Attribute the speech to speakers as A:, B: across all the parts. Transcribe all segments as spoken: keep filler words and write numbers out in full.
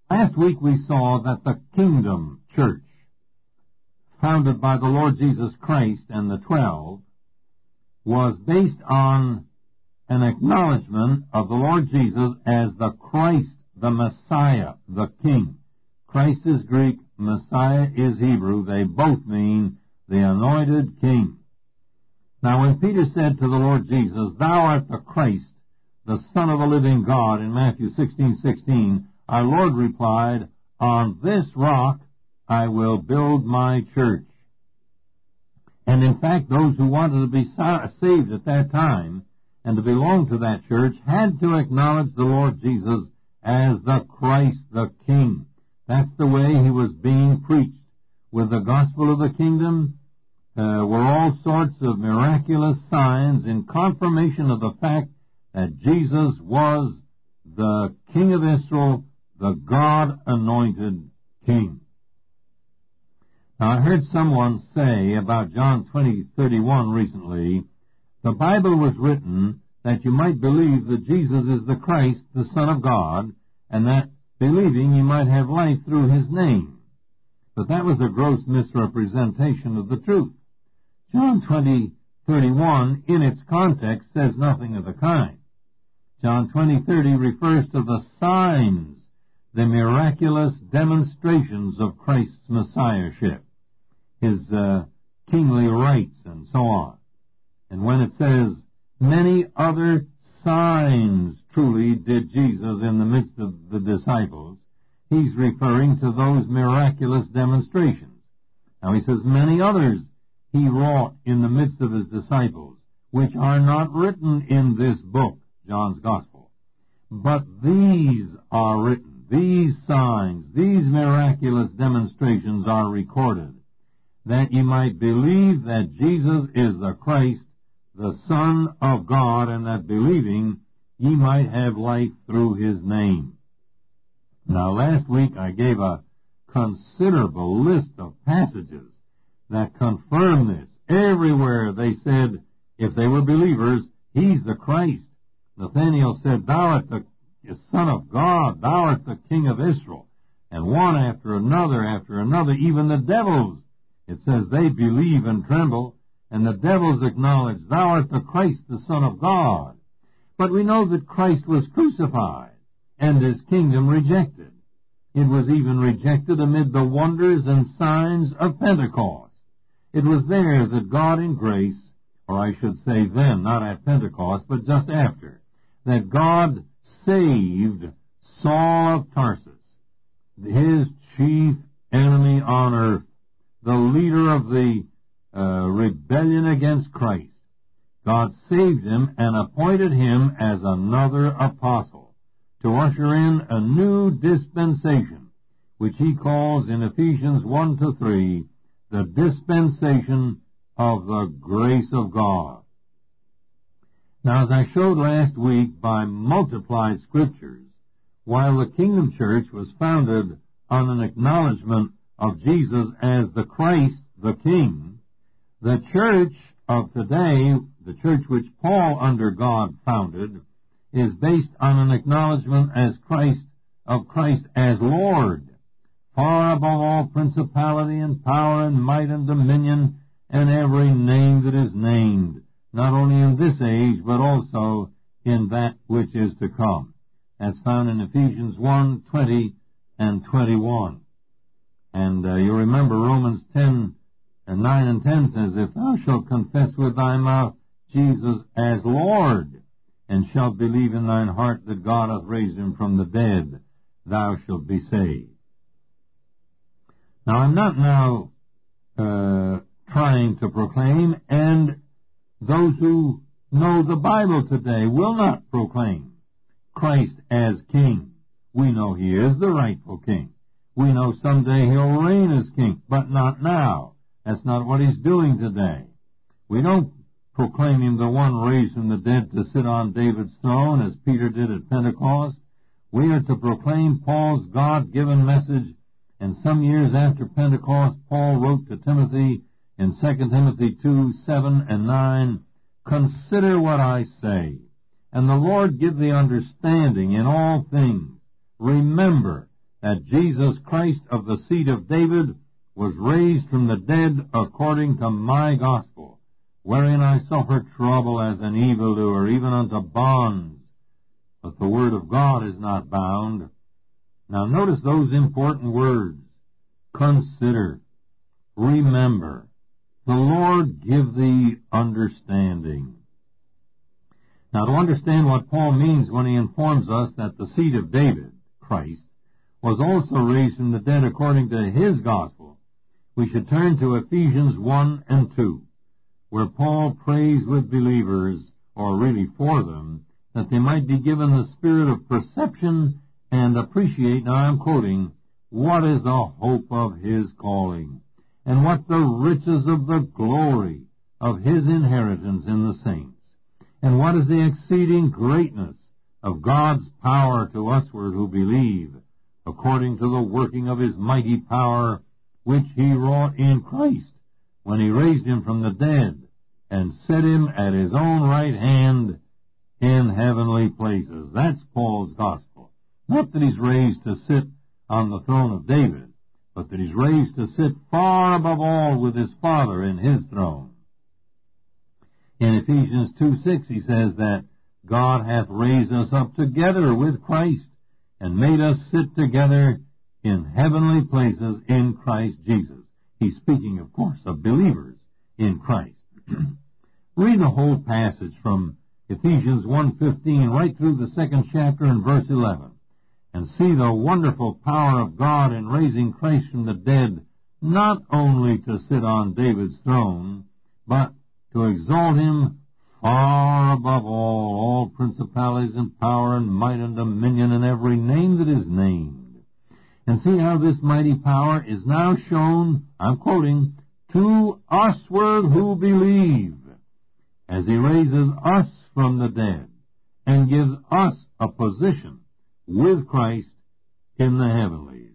A: Last week we saw that the Kingdom Church, founded by the Lord Jesus Christ and the Twelve, was based on an acknowledgement of the Lord Jesus as the Christ, the Messiah, the King. Christ is Greek, Messiah is Hebrew. They both mean the anointed King. Now when Peter said to the Lord Jesus, "Thou art the Christ, the Son of the living God," in Matthew sixteen sixteen, our Lord replied, "On this rock I will build my church." And in fact, those who wanted to be saved at that time and to belong to that church had to acknowledge the Lord Jesus as the Christ, the King. That's the way he was being preached. With the gospel of the kingdom uh, were all sorts of miraculous signs in confirmation of the fact that Jesus was the King of Israel, the God-anointed King. Now, I heard someone say about John twenty thirty-one recently, the Bible was written that you might believe that Jesus is the Christ, the Son of God, and that believing you might have life through his name. But that was a gross misrepresentation of the truth. John twenty thirty-one, in its context, says nothing of the kind. John twenty thirty refers to the signs, the miraculous demonstrations of Christ's messiahship, his uh, kingly rights, and so on. And when it says, many other signs truly did Jesus in the midst of the disciples, he's referring to those miraculous demonstrations. Now he says, many others he wrought in the midst of his disciples, which are not written in this book, John's Gospel. But these are written, these signs, these miraculous demonstrations are recorded, that ye might believe that Jesus is the Christ, the Son of God, and that believing ye might have life through his name. Now, last week I gave a considerable list of passages that confirm this. Everywhere they said, if they were believers, he's the Christ. Nathanael said, "Thou art the Son of God, thou art the King of Israel." And one after another after another, even the devils, it says they believe and tremble, and the devils acknowledge, "Thou art the Christ, the Son of God." But we know that Christ was crucified and his kingdom rejected. It was even rejected amid the wonders and signs of Pentecost. It was there that God in grace, or I should say then, not at Pentecost, but just after, that God saved Saul of Tarsus, his chief enemy on earth, the leader of the uh, rebellion against Christ. God saved him and appointed him as another apostle to usher in a new dispensation, which he calls in Ephesians one to three, the dispensation of the grace of God. Now, as I showed last week by multiplied scriptures, while the Kingdom Church was founded on an acknowledgement of Jesus as the Christ, the King, the church of today, the church which Paul under God founded, is based on an acknowledgement as Christ, of Christ as Lord, far above all principality and power and might and dominion and every name that is named, not only in this age, but also in that which is to come. That's found in Ephesians one, twenty and twenty-one. And uh, you remember Romans ten and nine and ten says, "If thou shalt confess with thy mouth Jesus as Lord, and shalt believe in thine heart that God hath raised him from the dead, thou shalt be saved." Now, I'm not now uh, trying to proclaim, and those who know the Bible today will not proclaim Christ as King. We know he is the rightful King. We know someday he'll reign as King, but not now. That's not what he's doing today. We don't proclaim him the one raised from the dead to sit on David's throne, as Peter did at Pentecost. We are to proclaim Paul's God-given message, and some years after Pentecost, Paul wrote to Timothy in Second Timothy two, seven and nine, "Consider what I say, and the Lord give thee understanding in all things. Remember that Jesus Christ of the seed of David was raised from the dead according to my gospel, wherein I suffer trouble as an evildoer, even unto bonds. But the word of God is not bound. Now notice those important words. Consider. Remember. The Lord give thee understanding. Now to understand what Paul means when he informs us that the seed of David, Christ, was also raised from the dead according to his gospel, we should turn to Ephesians one and two, where Paul prays with believers, or really for them, that they might be given the spirit of perception and appreciate, now I'm quoting, what is the hope of his calling, and what the riches of the glory of his inheritance in the saints, and what is the exceeding greatness of God's power to usward who believe, according to the working of his mighty power, which he wrought in Christ, when he raised him from the dead, and set him at his own right hand in heavenly places. That's Paul's gospel. Not that he's raised to sit on the throne of David, but that he's raised to sit far above all with his Father in his throne. In Ephesians two six he says that God hath raised us up together with Christ, and made us sit together in heavenly places in Christ Jesus. He's speaking, of course, of believers in Christ. Read the whole passage from Ephesians one fifteen right through the second chapter and verse eleven, and see the wonderful power of God in raising Christ from the dead, not only to sit on David's throne, but to exalt him far above all, all principalities and power and might and dominion and every name that is named. And see how this mighty power is now shown, I'm quoting, to usward who believe, as he raises us from the dead and gives us a position with Christ in the heavenlies.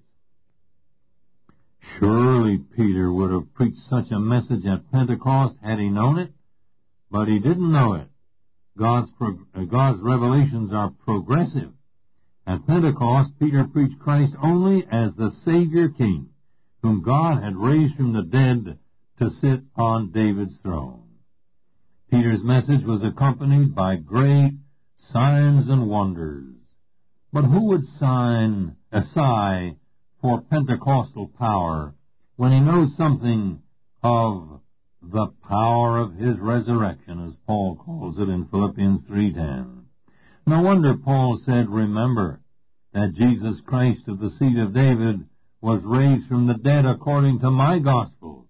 A: Surely Peter would have preached such a message at Pentecost had he known it, but he didn't know it. God's, pro- uh, God's revelations are progressive. At Pentecost, Peter preached Christ only as the Savior King, whom God had raised from the dead to sit on David's throne. Peter's message was accompanied by great signs and wonders. But who would sign a sigh for Pentecostal power when he knows something of the power of his resurrection, as Paul calls it in Philippians three ten? No wonder Paul said, remember that Jesus Christ of the seed of David was raised from the dead according to my gospel.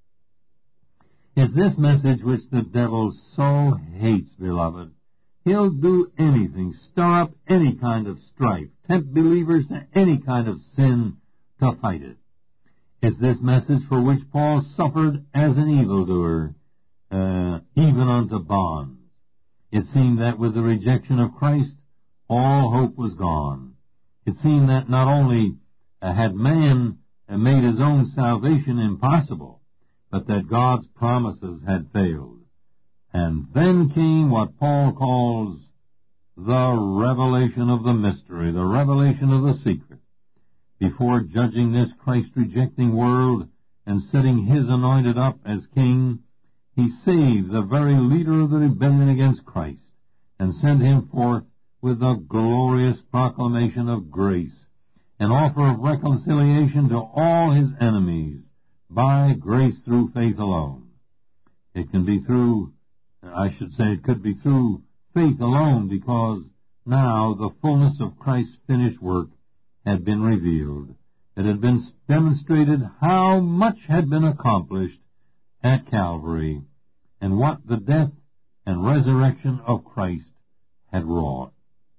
A: It's this message which the devil so hates, beloved. He'll do anything, stir up any kind of strife, tempt believers to any kind of sin to fight it. It's this message for which Paul suffered as an evildoer, uh, even unto bonds. It seemed that with the rejection of Christ, all hope was gone. It seemed that not only uh, had man uh, made his own salvation impossible, but that God's promises had failed. And then came what Paul calls the revelation of the mystery, the revelation of the secret. Before judging this Christ-rejecting world and setting his anointed up as king, he saved the very leader of the rebellion against Christ and sent him forth with the glorious proclamation of grace, an offer of reconciliation to all his enemies by grace through faith alone. It can be through, I should say it could be through faith alone, because now the fullness of Christ's finished work had been revealed. It had been demonstrated how much had been accomplished at Calvary and what the death and resurrection of Christ had wrought.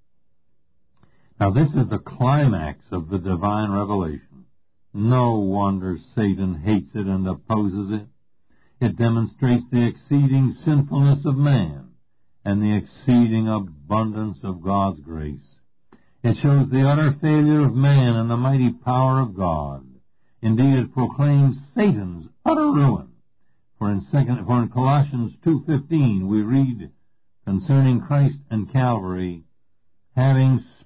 A: Now this is the climax of the divine revelation. No wonder Satan hates it and opposes it. It demonstrates the exceeding sinfulness of man and the exceeding abundance of God's grace. It shows the utter failure of man and the mighty power of God. Indeed, it proclaims Satan's utter ruin. For in, second, for in Colossians two fifteen we read concerning Christ and Calvary, having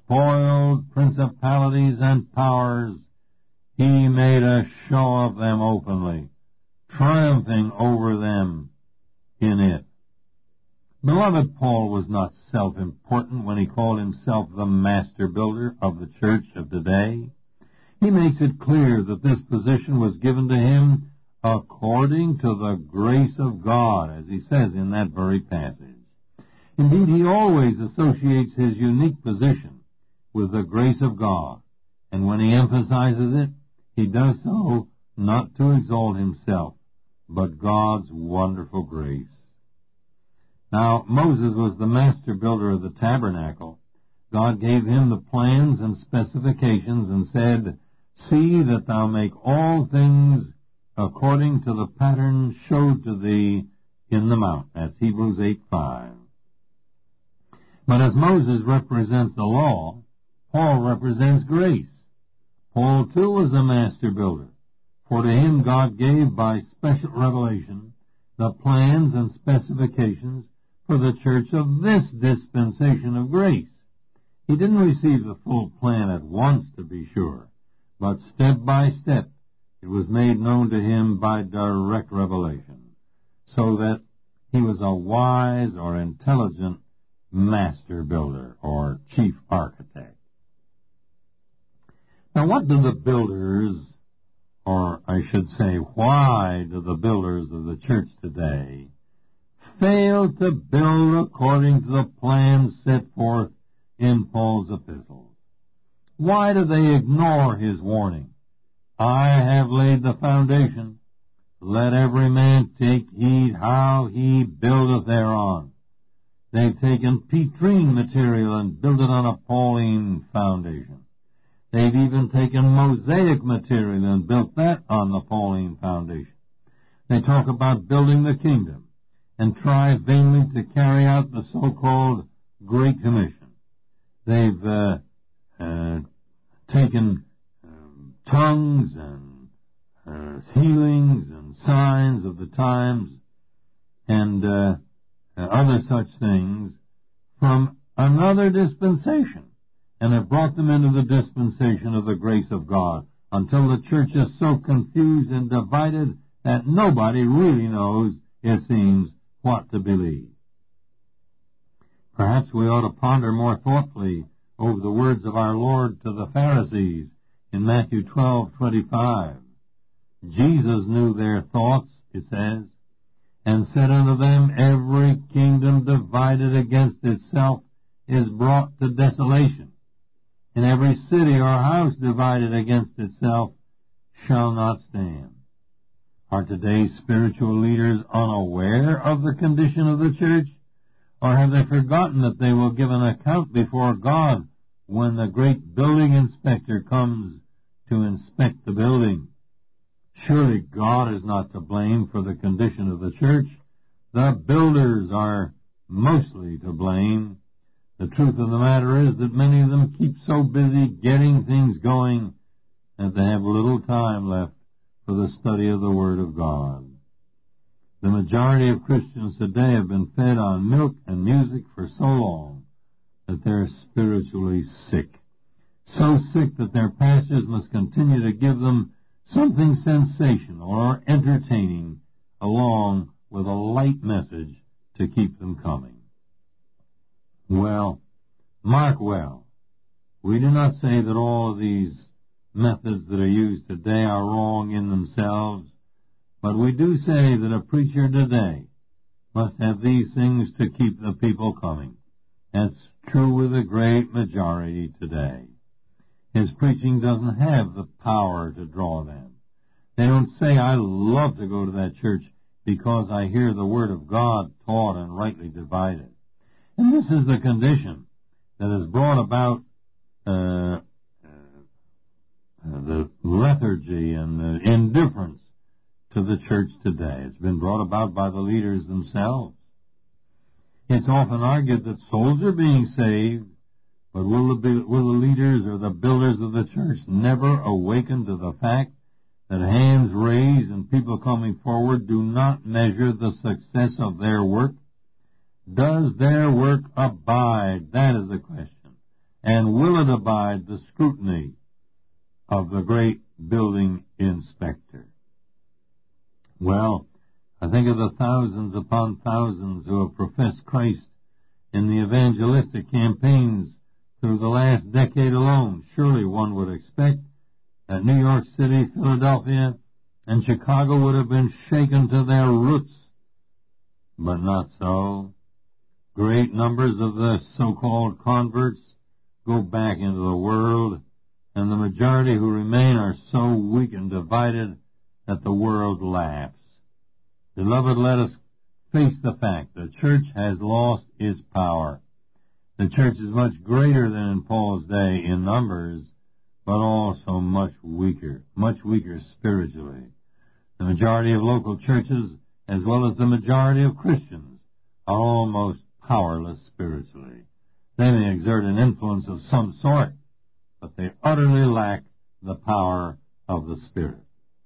A: spoiled principalities and powers, he made a show of them openly, triumphing over them in it. Beloved, Paul was not self-important when he called himself the master builder of the church of today. He makes it clear that this position was given to him according to the grace of God, as he says in that very passage. Indeed, he always associates his unique position with the grace of God, and when he emphasizes it, he does so not to exalt himself, but God's wonderful grace. Now, Moses was the master builder of the tabernacle. God gave him the plans and specifications and said, "See that thou make all things according to the pattern showed to thee in the mount." That's Hebrews eight five. But as Moses represents the law, Paul represents grace. Paul too was a master builder, for to him God gave by special revelation the plans and specifications for the church of this dispensation of grace. He didn't receive the full plan at once, to be sure, but step by step it was made known to him by direct revelation, so that he was a wise or intelligent master builder or chief architect. Now, what do the builders, or I should say, why do the builders of the church today fail to build according to the plans set forth in Paul's epistles? Why do they ignore his warning? "I have laid the foundation. Let every man take heed how he buildeth thereon." They've taken Petrine material and built it on a Pauline foundation. They've even taken Mosaic material and built that on the Pauline foundation. They talk about building the kingdom and try vainly to carry out the so-called Great Commission. They've uh, uh, taken um, tongues and uh, healings and signs of the times and uh, other such things from another dispensation, and have brought them into the dispensation of the grace of God, until the church is so confused and divided that nobody really knows, it seems, what to believe. Perhaps we ought to ponder more thoughtfully over the words of our Lord to the Pharisees in Matthew twelve twenty-five. Jesus knew their thoughts, it says, and said unto them, "Every kingdom divided against itself is brought to desolation, and every city or house divided against itself shall not stand." Are today's spiritual leaders unaware of the condition of the church, or have they forgotten that they will give an account before God when the great building inspector comes to inspect the building? Surely God is not to blame for the condition of the church. The builders are mostly to blame. The truth of the matter is that many of them keep so busy getting things going that they have little time left for the study of the Word of God. The majority of Christians today have been fed on milk and music for so long that they're spiritually sick. So sick that their pastors must continue to give them something sensational or entertaining along with a light message to keep them coming. Well, mark well, we do not say that all of these methods that are used today are wrong in themselves, but we do say that a preacher today must have these things to keep the people coming. That's true with the great majority today. His preaching doesn't have the power to draw them. They don't say, "I love to go to that church because I hear the Word of God taught and rightly divided." And this is the condition that has brought about uh, uh, the lethargy and the indifference to the church today. It's been brought about by the leaders themselves. It's often argued that souls are being saved, but will the, will the leaders or the builders of the church never awaken to the fact that hands raised and people coming forward do not measure the success of their work? Does their work abide? That is the question. And will it abide the scrutiny of the great building inspector? Well, I think of the thousands upon thousands who have professed Christ in the evangelistic campaigns through the last decade alone. Surely one would expect that New York City, Philadelphia, and Chicago would have been shaken to their roots. But not so. Great numbers of the so-called converts go back into the world, and the majority who remain are so weak and divided that the world laughs. Beloved, let us face the fact the church has lost its power. The church is much greater than in Paul's day in numbers, but also much weaker, much weaker spiritually. The majority of local churches, as well as the majority of Christians, are almost powerless spiritually. They may exert an influence of some sort, but they utterly lack the power of the Spirit.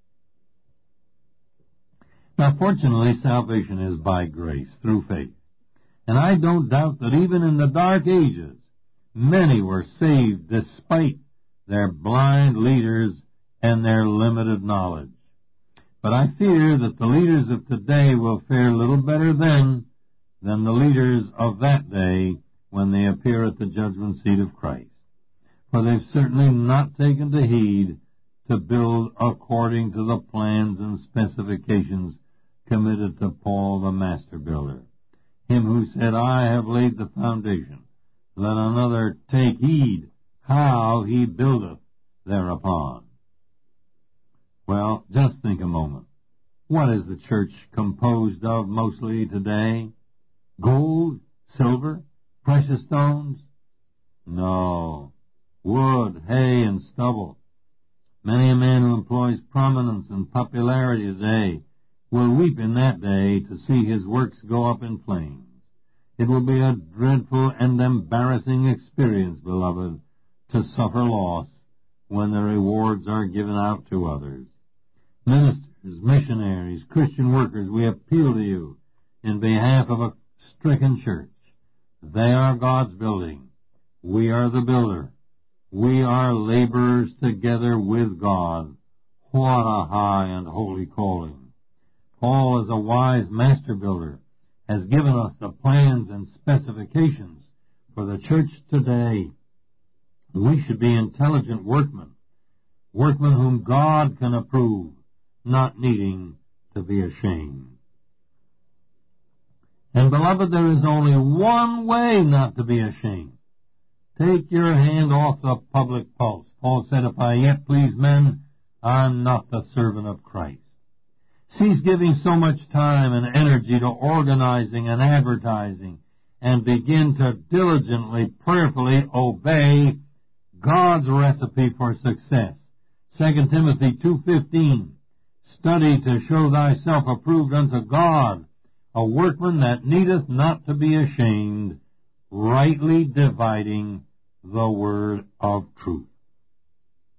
A: Now, fortunately, salvation is by grace, through faith. And I don't doubt that even in the dark ages, many were saved despite their blind leaders and their limited knowledge. But I fear that the leaders of today will fare little better then than the leaders of that day when they appear at the judgment seat of Christ. For they've certainly not taken the heed to build according to the plans and specifications committed to Paul the master builder, him who said, I have laid the foundation, let another take heed how he buildeth thereupon. Well, just think a moment. What is the church composed of mostly today? Gold? Silver? Precious stones? No. Wood, hay, and stubble. Many a man who employs prominence and popularity today will weep in that day to see his works go up in flames. It will be a dreadful and embarrassing experience, beloved, to suffer loss when the rewards are given out to others. Ministers, missionaries, Christian workers, we appeal to you in behalf of a stricken church. They are God's building. We are the builder. We are laborers together with God. What a high and holy calling. Paul, as a wise master builder, has given us the plans and specifications for the church today. We should be intelligent workmen, workmen whom God can approve, not needing to be ashamed. And beloved, there is only one way not to be ashamed. Take your hand off the public pulse. Paul said, if I yet please men, I'm not the servant of Christ. Cease giving so much time and energy to organizing and advertising, and begin to diligently, prayerfully obey God's recipe for success. Second Timothy two fifteen, study to show thyself approved unto God, a workman that needeth not to be ashamed, rightly dividing the word of truth.